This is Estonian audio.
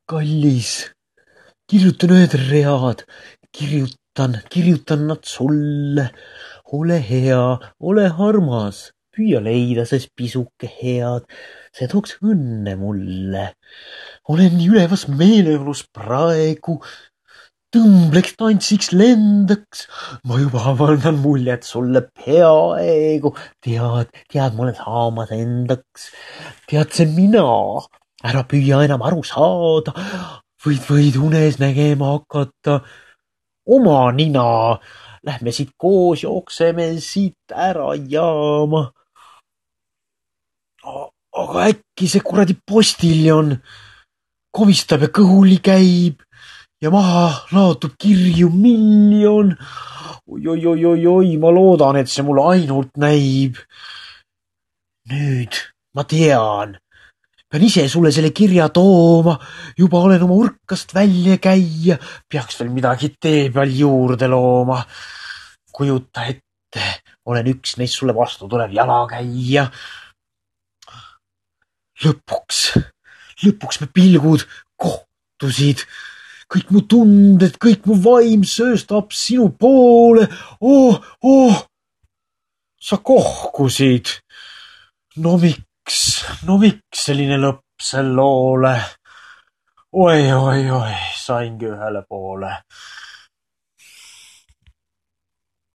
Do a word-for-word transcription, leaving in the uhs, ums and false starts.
Kallis, kirjutan ühed read, kirjutan, kirjutan nad sulle. Ole hea, ole armas, püüa leida ses pisuke head, see tooks õnne mulle. Olen nii ülevas meeleolus praegu, tõmbleks, tantsiks, lendaks. Ma juba avaldan muljet sulle peaaegu. Tead, tead, ma olen saamas endaks. Tead, see mina. Ära püüa enam aru saada. Võid, võid unes nägema hakata oma nina. Lähme siit koos, jookseme siit ära jaama. Aga äkki see kuradi postiljon komistab ja kõhuli käib ja maha laotub kirju miljon. Oi-oi-oi-oi, ma loodan, et see mulle ainult näib. Nüüd ma tean. Pean ise sulle selle kirja tooma. Juba olen oma urkast välja käia. Peaks veel midagi tee peal juurde looma. Kujuta ette, olen üks neist sulle vastu tulev jalakäija. Lõpuks, lõpuks me pilgud kohtusid. Kõik mu tunded, kõik mu vaim sööstab sinu poole. Oh, oh, sa kohkusid. No miks, no miks selline lõpp sel loole? Oi, oi, oi, saingi ühele poole.